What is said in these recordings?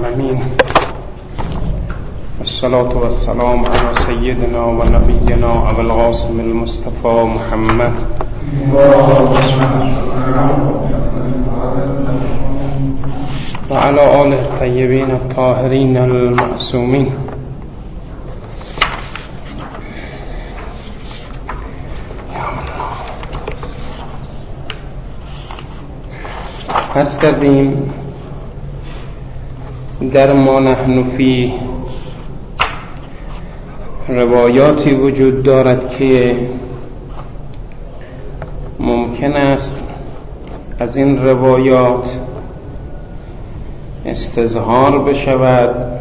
العالمين والصلاة والسلام على سيدنا ونبينا أبي القاسم المصطفى محمد وعلى آله الطيبين الطاهرين المعصومين. عرض کردیم در ما نحن فی روایاتی وجود دارد که ممکن است از این روایات استظهار بشود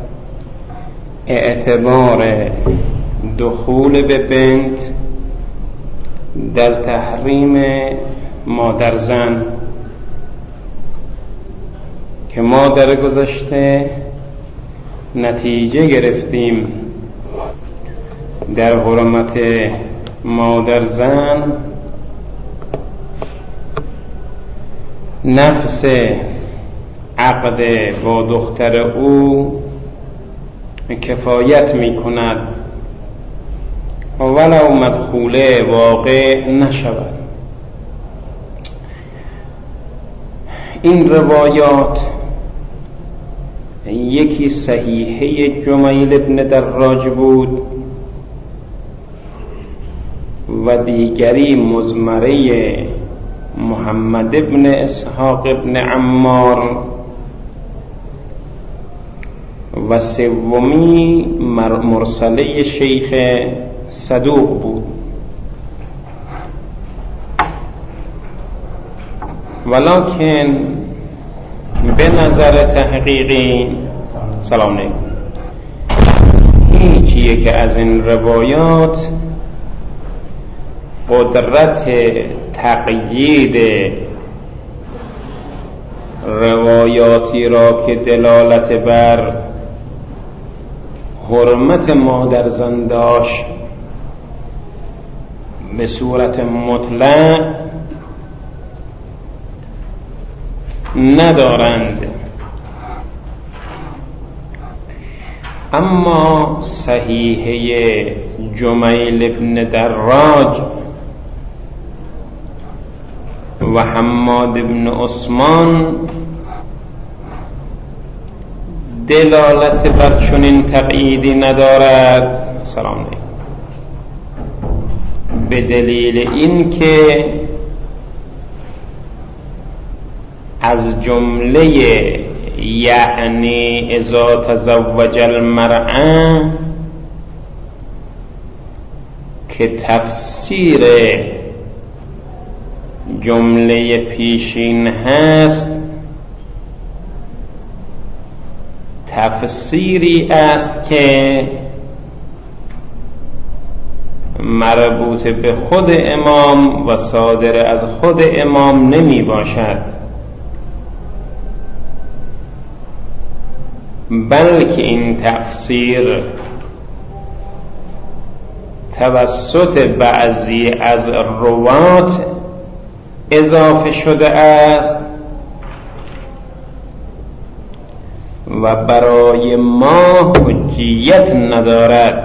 اعتبار دخول به بنت در تحریم مادر زن که ما در گذشته نتیجه گرفتیم در حرمت مادر زن نفس عقد با دختر او کفایت می کند ولو مدخوله واقع نشود. این روایات یکی صحیحه جمیل ابن دراج بود و دیگری مزمره محمد ابن اسحاق ابن عمار و سومی مرسله شیخ صدوق بود. ولکن به نظر تحقیقی سلام علیکم هیچ یک از این روایات قدرت تقیید روایاتی را که دلالت بر حرمت مادر زن داشت به صورت مطلق ندارند. اما صحیحه جمیل ابن دراج و حماد ابن عثمان دلالت بر چنین تقییدی ندارد. سلام علیکم. به دلیل این که از جمله یعنی اذا تزوج المرأة که تفسیر جمله پیشین هست تفسیری است که مربوط به خود امام و صادر از خود امام نمی باشد، بلکه این تفسیر توسط بعضی از روات اضافه شده است و برای ما حجیت ندارد.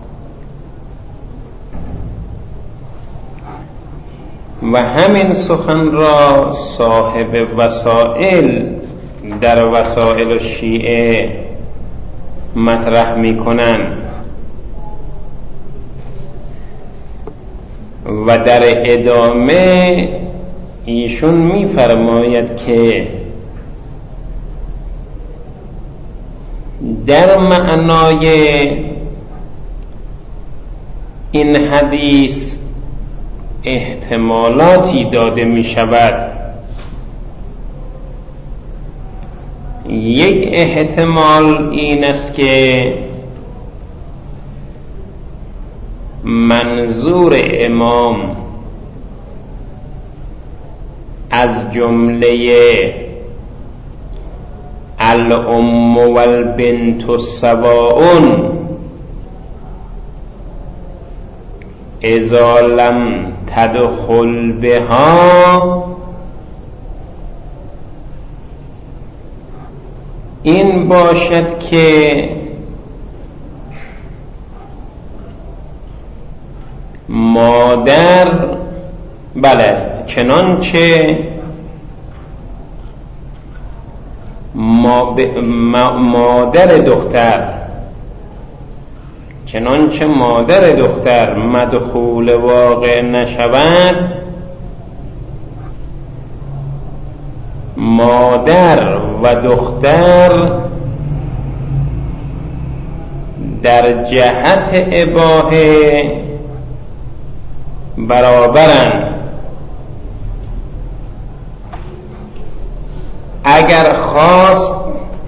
و همین سخن را صاحب وسائل در وسائل الشیعه مطرح می کنند و در ادامه ایشون می فرماید که در معنای این حدیث احتمالاتی داده می شود. یک احتمال این است که منظور امام از جمله الام والبنت سواء اذا لم تدخل بها این باشد که مادر، بله، چنانچه مادر دختر مدخول واقع نشود، مادر و دختر در جهت اباحه برابرند. اگر خواست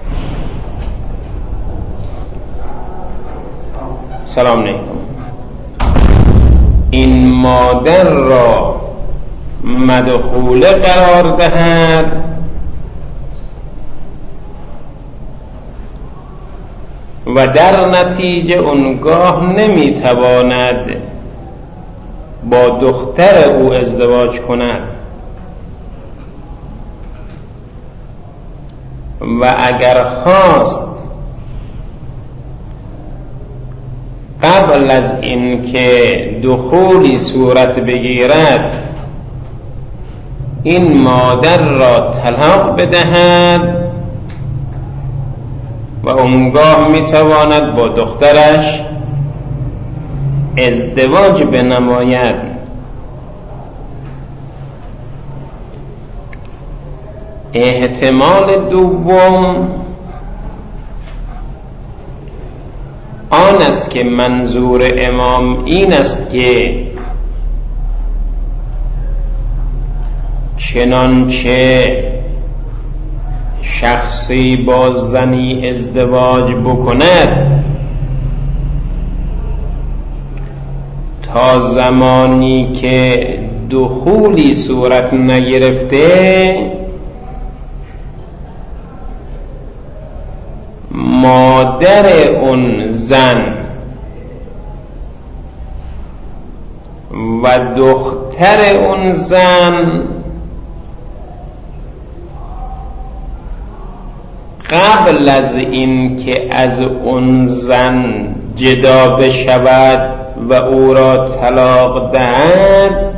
سلام علیکم این مادر را مدخوله قرار دهد و در نتیجه اونگاه نمیتواند با دختر او ازدواج کند و اگر خواست قبل از اینکه دخولی صورت بگیرد این مادر را طلاق بدهد و اونگاه میتواند با دخترش ازدواج بنماید. احتمال دوم آن است که منظور امام این است که چنانچه شخصی با زنی ازدواج بکند تا زمانی که دخولی صورت نگرفته مادر اون زن و دختر اون زن قبل از این که از اون زن جدا بشود و او را طلاق دهد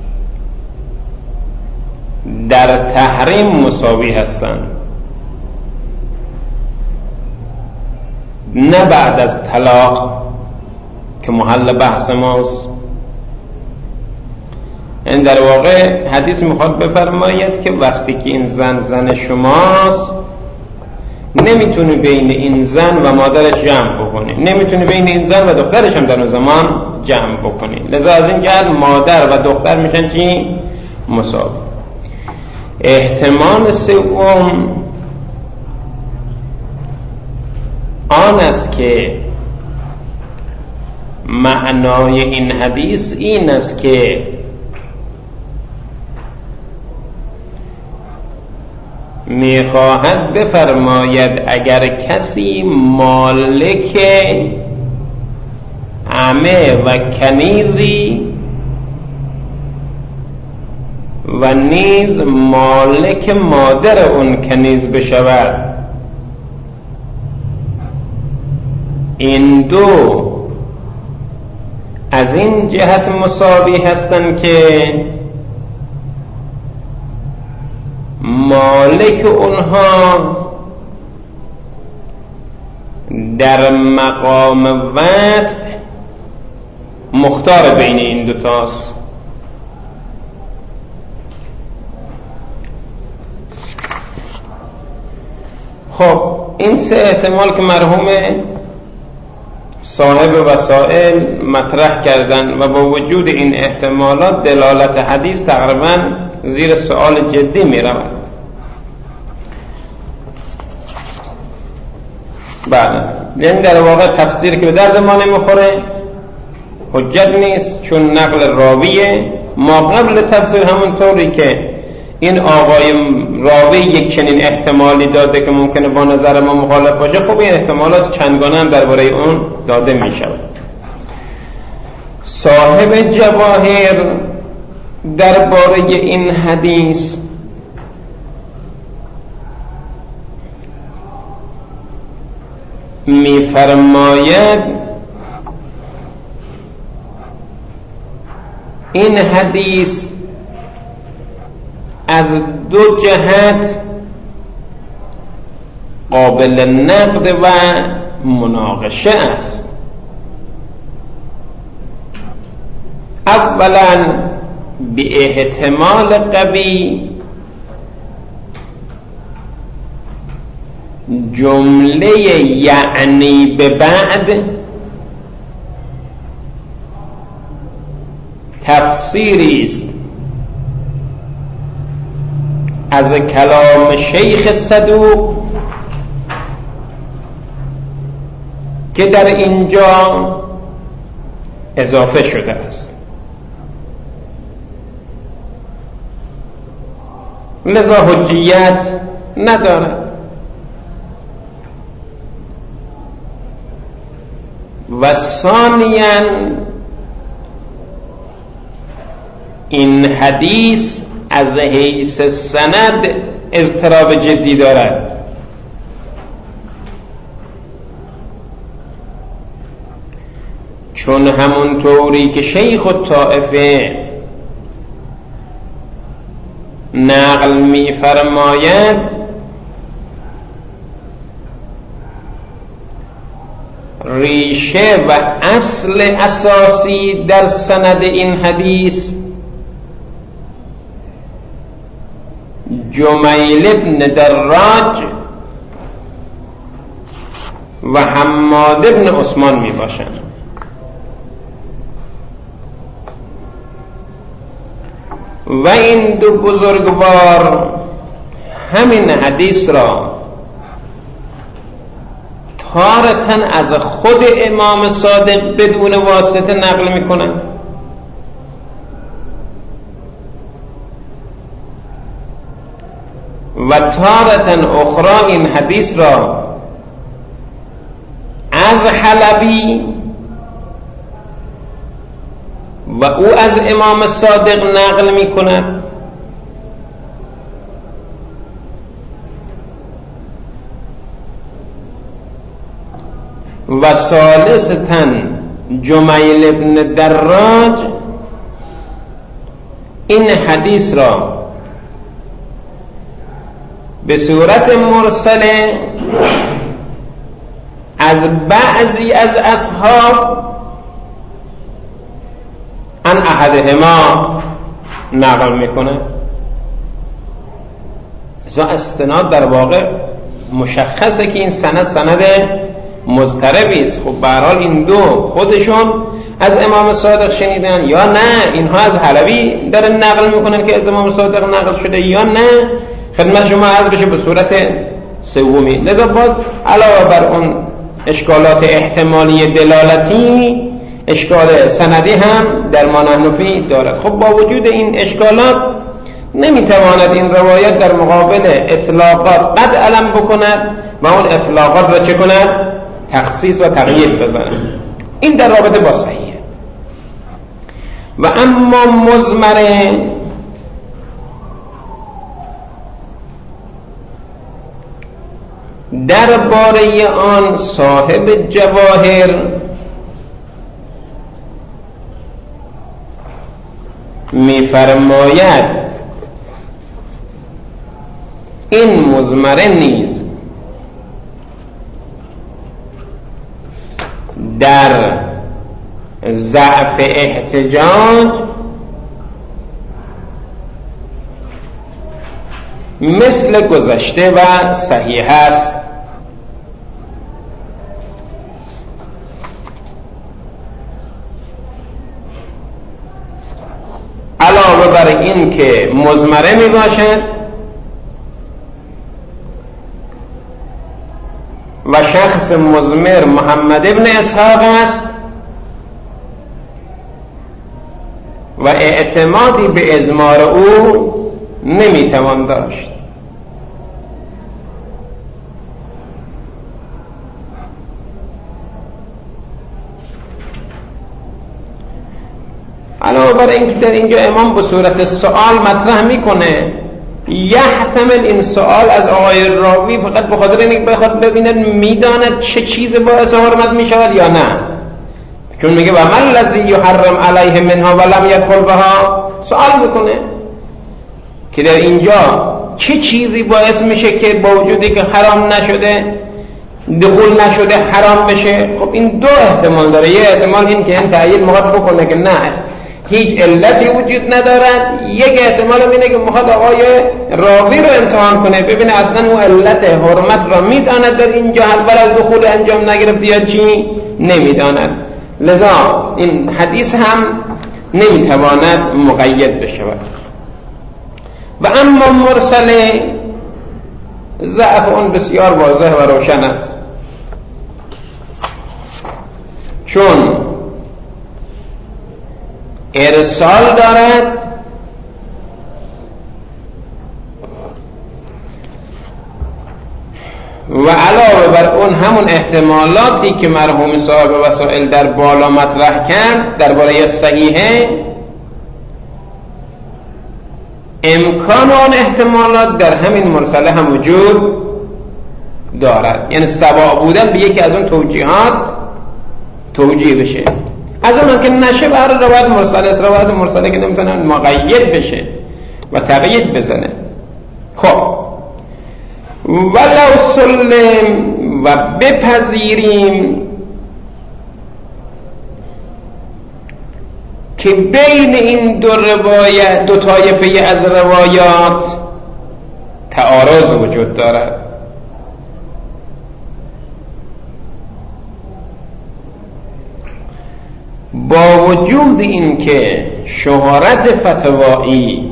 در تحریم مساوی هستند، نه بعد از طلاق که محل بحث ماست. این در واقع حدیث میخواد بفرماید که وقتی که این زن شماست نمیتونی بین این زن و مادرش جمع بکنی، نمیتونی بین این زن و دخترش هم در اون زمان جمع بکنی، لذا از این جهت مادر و دختر میشن چی؟ مساوی. احتمال سوم آن است که معنای این حدیث این است که میخواهد بفرماید اگر کسی مالک عمه و کنیزی و نیز مالک مادر اون کنیز بشود، این دو از این جهت مساوی هستند که مالک اونها در مقام وطء مختار بین این دوتاست. خب این سه احتمال که مرحوم صاحب وسائل مطرح کردن و با وجود این احتمالات دلالت حدیث تقریبا زیر سؤال جدی می رود. بله، یعنی در واقع تفسیر که به درد ما نمیخوره، حجت نیست، چون نقل راویه. ما قبل تفسیر همونطوری که این آقای راوی یک چنین احتمالی داده که ممکنه با نظر ما مخالف باشه، خب این احتمالات چندگانه هم درباره اون داده می شود. صاحب جواهر درباره این حدیث می‌فرماید این حدیث از دو جهت قابل نقد و مناقشه است. اولا به احتمال قوی جمله یعنی به بعد تفسیری است از کلام شیخ صدوق که در اینجا اضافه شده است. لذا حجیت ندارد. و ثانیاً این حدیث از حیث سند اضطراب جدی دارد. چون همونطوری که شیخ الطائفه نقل می فرماید ریشه و اصل اساسی در سند این حدیث جمیل ابن دراج و حماد ابن عثمان می باشند. و این دو بزرگوار همین حدیث را تارتاً از خود امام صادق بدون واسطه نقل میکنند و تارتاً اخرى این حدیث را از حلبی و او از امام صادق نقل می کند و ثالثاً جمیل ابن دراج این حدیث را به صورت مرسله از بعضی از اصحاب عن احدهما نقل میکنه. از استناد در واقع مشخصه که این سند مضطربی است. خب به هر حال این دو خودشون از امام صادق شنیدن یا نه اینها از حلبی دارن نقل میکنن که از امام صادق نقل شده یا نه خدمت شما عرض بشه به صورت سومی. لذا باز علاوه بر اون اشکالات احتمالی دلالتی اشکال سندی هم در ما نحنفی دارد. خب با وجود این اشکالات نمیتواند این روایت در مقابل اطلاقات قد علم بکند و اون اطلاقات را چه کند؟ تخصیص و تقیید بزند. این در رابطه با صحیحه. و اما مضمره درباره آن صاحب جواهر می‌فرماید این مضمره نیز در ضعف احتجاج مثل گذشته و صحیح است. علاوه بر این که مضمره می باشد و شخص مضمر محمد ابن اسحاق است و اعتمادی به اضمار او نمیتوان داشت. علاوه بر اینکه در اینجا امام به صورت سوال مطرح میکنه یحتمل این سوال از آقای راوی فقط به خاطر اینکه بخواد ببیند میداند چه چیز باعث حرمت میشود یا نه، چون میگه و من الذی یحرم علیه منها ولم یدخل بها، سوال بکنه که در اینجا چه چیزی باعث میشه که با وجودی که حرام نشده دخول نشده حرام بشه. خب این دو احتمال داره. یه احتمال این که این تأیید میخواد بکنه که نه هیچ علتی وجود ندارد، یک احتمال اینه که میخواد آقای راوی رو امتحان کنه ببینه اصلا اون علت حرمت را میداند در اینجا اول از دخول انجام نگرفت یا چی نمیداند. لذا این حدیث هم نمیتواند مقید بشود. و اما مرسله ضعف اون بسیار واضح و روشن است، چون ارسال دارد و علاوه بر اون همون احتمالاتی که مرحوم صاحب وسائل در بالا مطرح کرد درباره صحیحه، امکان آن احتمالات در همین مرسله هم وجود دارد. یعنی سواء بودن به یکی از اون توجیهات توجیه بشه، از اون که نشه برای روایت مرسله است. روایت مرسله که نمیتونن مقید بشه و تقیید بزنه. خب ولو سلم و بپذیریم که بین این دو طایفه از روایات تعارض وجود دارد، با وجود این که شهرت فتوایی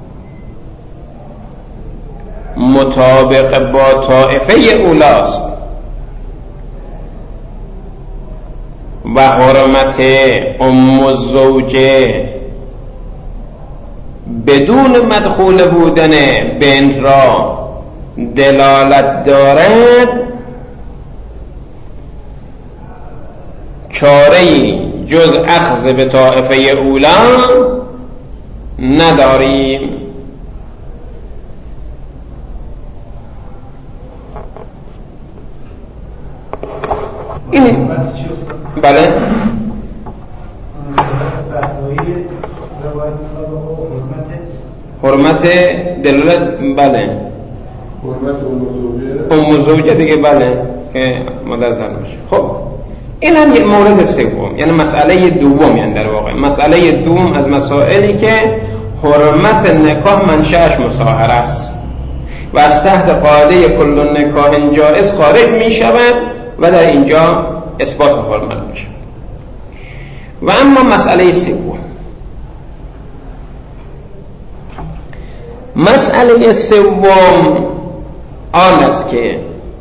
مطابق با طائفه اولاست و حرمت ام الزوجه بدون مدخول بودن بنت را دلالت دارد، چاره‌ای جز اخذ به طائفه اولا نداریم. این بله حرمت دلالت، بله ام زوجه دیگه، بله که مادر زن باشه. خب این هم یه مورد سوم، یعنی مسئله دوم، یعنی در واقع مسئله دوم از مسائلی که حرمت نکاح منشأش مصاهره است و از تحت قاعده کل نکاح جائز خارج می شود و در اینجا اثبات حرمت می شود. و اما مسئله سوم، مسئله سوم آن است که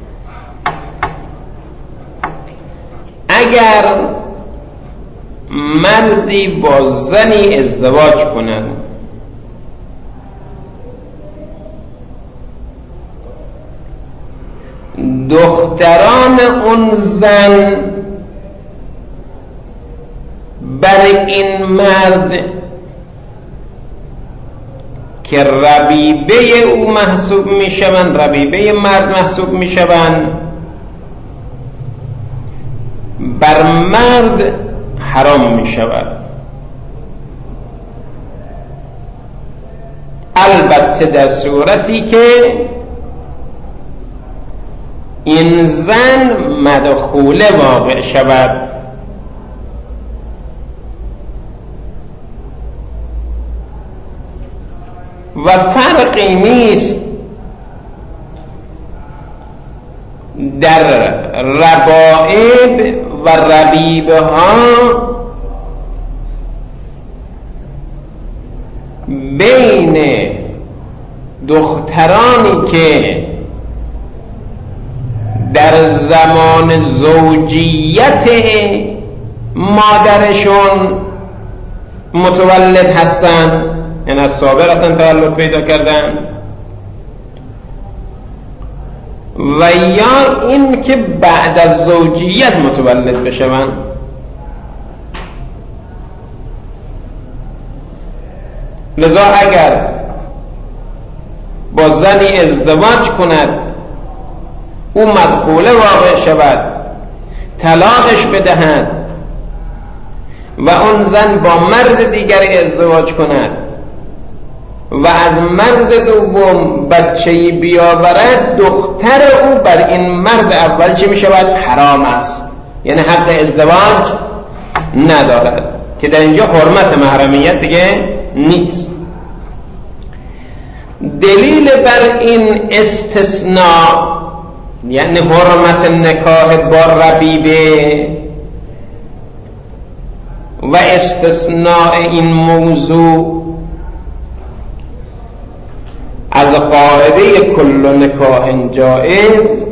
اگر مردی با زنی ازدواج کنند دختران اون زن بر این مرد که ربیبه او محسوب می شوند، ربیبه مرد محسوب می شوند، بر مرد حرام می شود. البته در صورتی که این زن مدخوله واقع شود. و فرقی نیست در ربائب و ربیبه ها بین دخترانی که در زمان زوجیت مادرشون متولد هستند، یعنی از صابر هستن تولد پیدا کردن، و یا این که بعد از زوجیت متولد بشوند. لذا اگر با زنی ازدواج کند، او مدخوله واقع شود، طلاقش بدهد و اون زن با مرد دیگری ازدواج کند و از مرد دوم بچه‌ای بیاورد، دختر او بر این مرد اول چه می شود؟ حرام است، یعنی حق ازدواج ندارد، که در اینجا حرمت محرمیت دیگه نیست. دلیل بر این استثناء یعنی حرمت نکاح با ربیبه و استثناء این موضوع از قاعده کل نکاح جائز،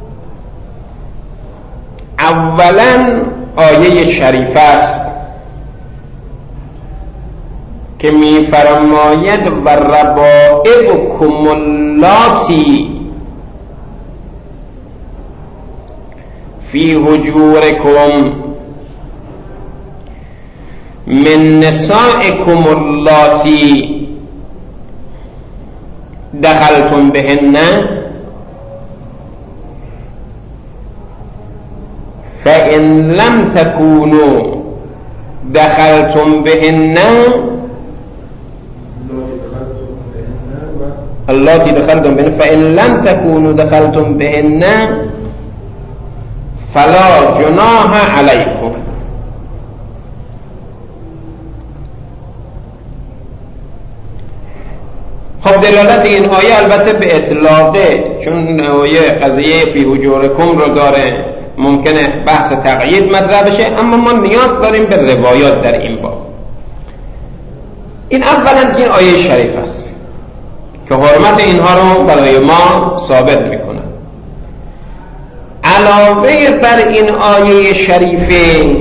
اولا آیه شریف است که می فرماید و ربائبکم اللاتی فی حجورکم من نسائکم اللاتی دخلتم بهن فإن لم تكونوا دخلتم بهن اللاتی دخلتم بهن فإن لم تكونوا دخلتم بهن فلا جناح علیکم. خب دلالت این آیه البته به اطلاقه، چون آیه قضیه فی حجورکم رو داره، ممکنه بحث تقیید مطرح بشه، اما ما نیاز داریم به روایات در این باب. این اولا که این آیه شریف است که حرمت اینها رو برای ما ثابت میکنه. علاوه بر این آیه شریفه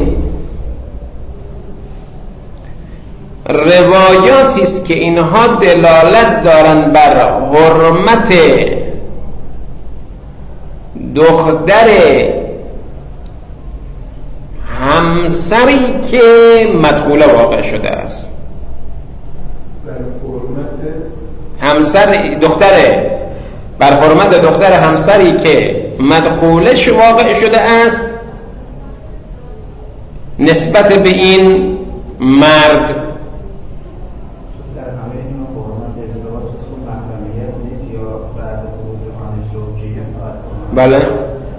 روایاتی است که اینها دلالت دارن بر حرمت دختر همسری که مدخوله واقع شده است. همسر دختره بر حرمت دختر همسری که مدخولش واقع شده است نسبت به این مرد. بله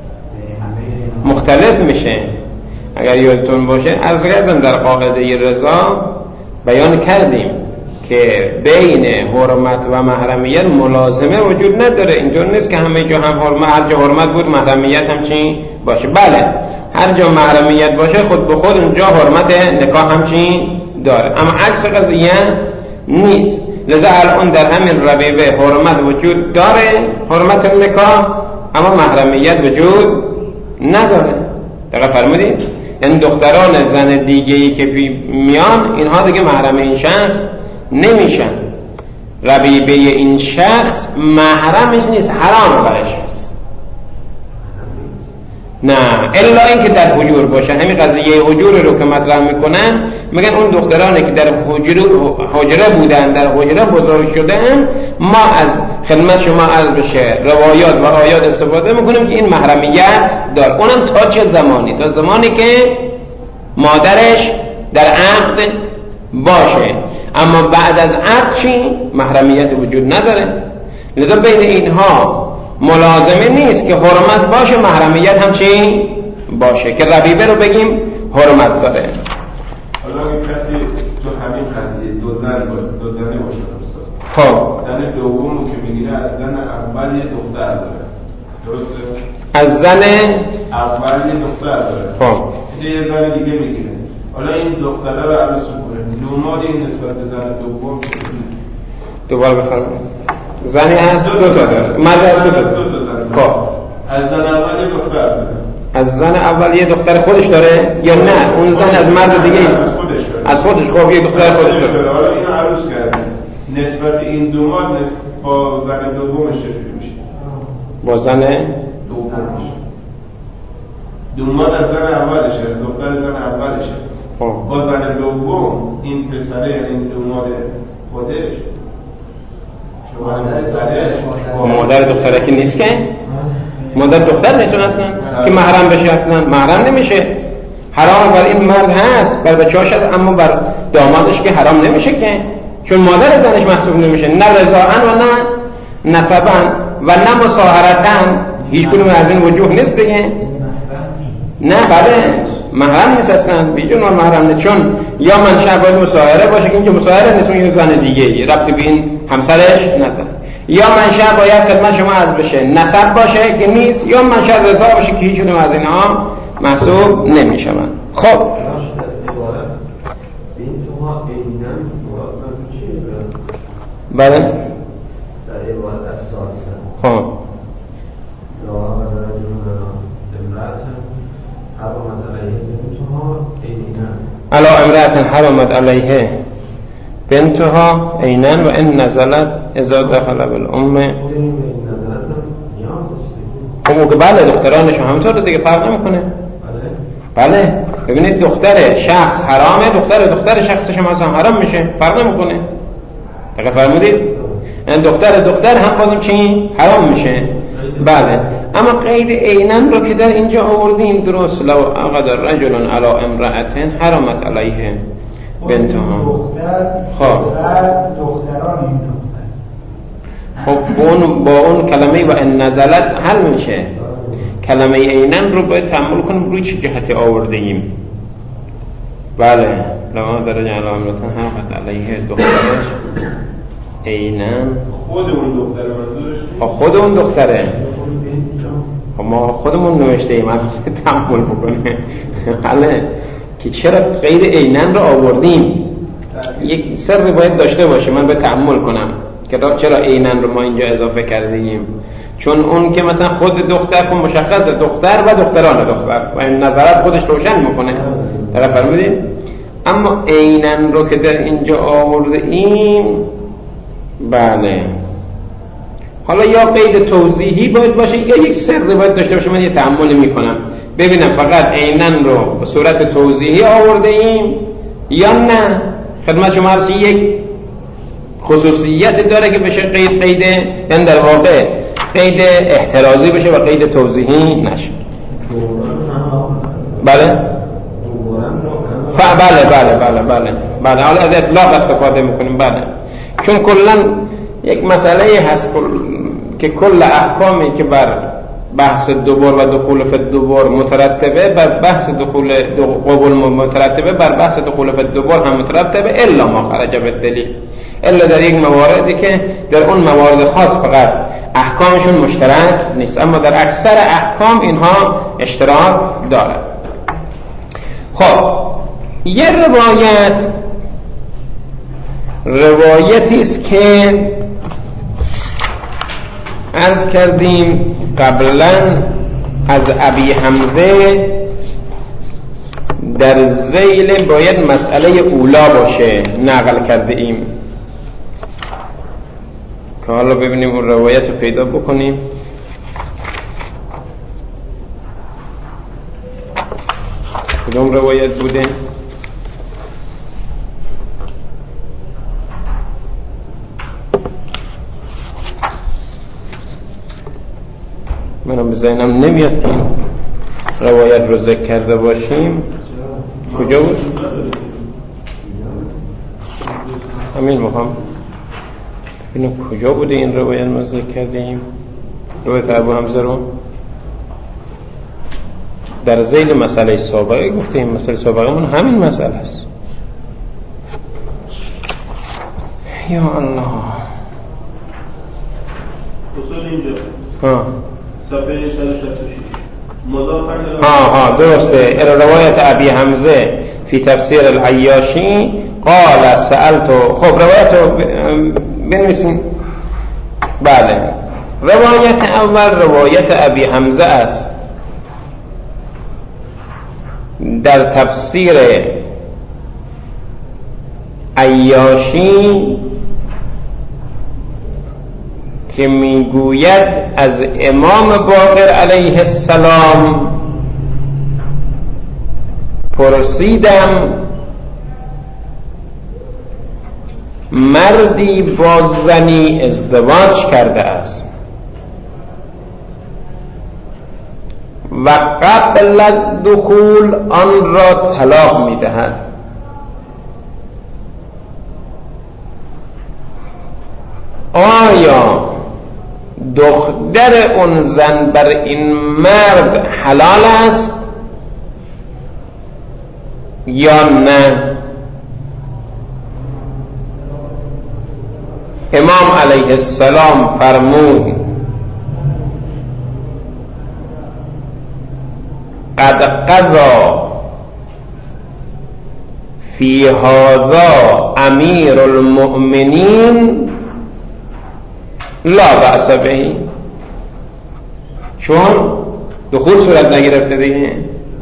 مختلف میشه. اگر یادتون باشه از قبل در قاعده رضا بیان کردیم که بین حرمت و محرمیت ملازمه وجود نداره. اینجور نیست که همه جا هم حرمت، هر جا حرمت بود محرمیت هم چی باشه. بله هر جا محرمیت باشه خود به خود اونجا حرمت نکاح هم چی داره، اما عکس قضیه نیست. لذا الان در همین ربیبه حرمت وجود داره، حرمت نکاح، اما محرمیت وجود نداره. دقیقا فرمودید؟ یعنی دختران زن دیگه‌ای که میان اینها دیگه محرم این شخص نمیشن. ربیبه این شخص محرمش نیست، حرام برش هست. نه الا اینکه در حجور باشه. همین قضیه حجور رو که مطرح میکنن میگن اون دخترانی که در حجره بودن، در حجره بزرگ شدن، ما از خدمت شما عرض بشه روایات و آیات استفاده میکنیم که این محرمیت داره. اونم تا چه زمانی؟ تا زمانی که مادرش در عقد باشه، اما بعد از عقد چی؟ محرمیت وجود نداره. لذا بین اینها ملازمه نیست که حرمت باشه محرمیت هم چی باشه، که ربیبه رو بگیم حرمت داره. حالا این کسی تو همین قضیه دو زنه باشه، خب زن دوم که میگیره از زن اول یه دختر داره، درسته؟ از زن اول یه دختر داره، خب یه زن دیگه میگیره. حالا این دختره رو عرض کنه نماد این نسبت به زن دوم دوباره بفرمایید. زنی هست دو تا داره، مرد هست دو تا داره. خب از زن اول یه دختر داره، از زن اول یه دختر خودش داره یا نه اون زن از مرد دیگه؟ از خودش. خب یه دختر خودش داره. حالا اینو عروض کرده نسبت این دومات با زن دومش چجوری میشه؟ با زن دومش دومات از زن اولشه، دختر زن اولشه. با زن دوم این پسره، یعنی این دومات خودش مادر دختره که نیست، که مادر دختر نیست اصلا که محرم بشه، اصلا محرم نمیشه. حرام بر این مرد هست، بر بچه‌هاش هست، اما بر دامادش که حرام نمیشه، که چون مادر زنش محسوب نمیشه، نه رضاعن و نه نسبن و نه مصاهرتن، هیچ کدوم از این وجوه نیست دیگه. نه بله محرم نیست اصلا، بیجون محرم نیست، چون یا منشأ باید مصاهره باشه که اینجا مصاهره نیست، اون زن دیگه ربطی به این همسرش نداره، یا منشأ باید خدمت شما عرض بشه نسب باشه که نیست، یا منشأ رضا باشه که هیچ کدوم از اینها محسوب نمیشون. خب بله خب علا امرأة حرمت علیه بنتها عیناً و ان نزلت اذا دخل بالام. خب که بله دخترانشون همونطور دیگه فرق نمیکنه. بله ببینید دختر شخص حرامه، دختر شخصش هم اصلا حرام میشه، فرق نمیکنه. دقیق فرمودید؟ این دختر هم بازم چی حرام میشه. بله اما قید عیناً رو که در اینجا آوردیم درست، لو عقد رجل علی امرأة حرمت علیه بنتها. خب با اون کلمه و ان نزلت حل میشه. کلمه عیناً رو باید تأمل کنیم روی چه جهتی آورده ایم. بله لو عقد رجل علی امرأة حرمت علیه دخترش عیناً خود اون دختره منظورش خود اون دختره. ما خودمون نوشته ایم، تأمل بکنه. بله که چرا غیر عیناً رو آوردیم، یک سر باید داشته باشه، من باید تأمل کنم که چرا عیناً رو ما اینجا اضافه کرده ایم. چون اون که مثلا خود دختر که مشخص دختر و دختران دختر و این نظرات خودش روشن میکنه، طرف فرمودید. اما عیناً رو که در اینجا آورده ایم، بله حالا یا قید توضیحی باید باشه یا یک سر باید داشته باشه. من یه تأمل میکنم ببینم فقط عیناً رو به صورت توضیحی آورده ایم یا نه. خدمت شما هست یک خصوصیت داره که بشه قید یعنی در واقع قید احترازی بشه و قید توضیحی نشه. بله بله حالا از اطلاق استفاده میکنیم. بله چون کلن یک مسئله هست که کل احکامی که بر بحث دوبار و دخول فی الدبر مترتبه بر بحث دخول قبول مترتبه بر بحث دخول فی الدبر هم مترتبه الا ما خرج بالدلیل، الا در یک مواردی که در اون موارد خاص فقط احکامشون مشترک نیست، اما در اکثر احکام اینها اشتراک داره. خب یه روایتی است که عرض کردیم قبلا از ابی حمزه در ذیل باید مسئله اولا باشه نقل کرده ایم که حالا ببینیم اون روایت رو پیدا بکنیم. کدوم روایت بوده؟ منم به ذهنم نمیاد که این روایت رو ذکر کرده باشیم. کجا بود؟ همین مهم اینو کجا بوده این روایت ما ذکر کردیم؟ روایت ابو حمزه رو در ذیل مسئله سابقه گفتیم. مسئله سابقه من همین مسئله است. یا الله اصول اینجا صفحه 166 درسته. روایت ابی حمزه فی تفسیر العیاشی قال سألت. خب روایت رو بنویسیم. بله روایت اول روایت ابی حمزه است در تفسیر عیاشی که میگوید از امام باقر علیه السلام پرسیدم مردی با زنی ازدواج کرده است و قبل از دخول آن را طلاق می‌دهد، آیا دختر اون زن بر این مرد حلال است یا نه؟ امام علیه السلام فرمود قد قضا فی هذا امیر المؤمنین لا بأس به، چون دخول صورت نگرفته دیگه.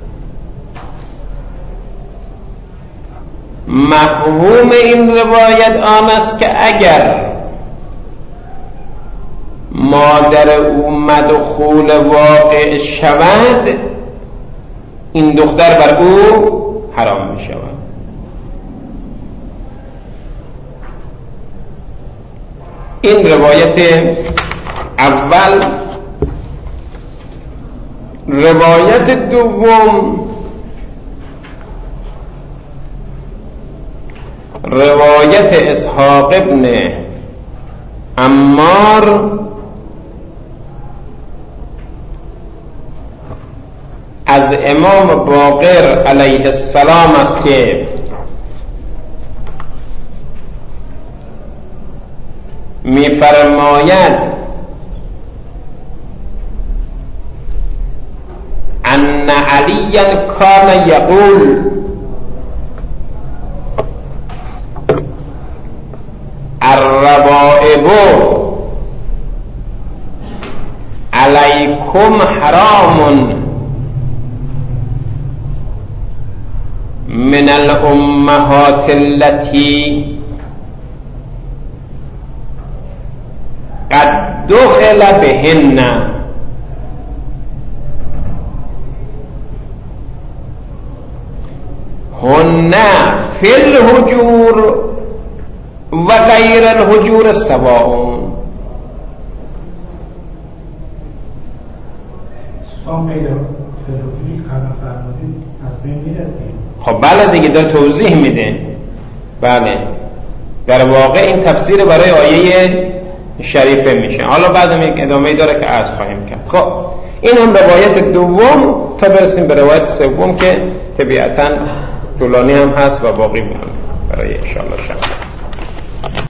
مفهوم این روایت آن است که اگر مادر او مدخول واقع شود، این دختر بر او حرام می شود. این روایت اول. روایت دوم روایت اسحاق ابن عمار از امام باقر علیه السلام است که می‌فرماید ان علیا کان یقول الربائب علیکم حرام من الامهات التي قد دخل بهن هن فی الحجور و غیر الحجور سواء. خب بله دیگه، داره توضیح میده. بله در واقع این تفسیر برای آیه شریفه میشه. حالا بعدم یک ادامه داره که عرض خواهیم کرد. خب این هم روایت دوم تا برسیم به روایت سوم که طبیعتاً طولانی هم هست و باقی میمونه برای ان شاء الله شب.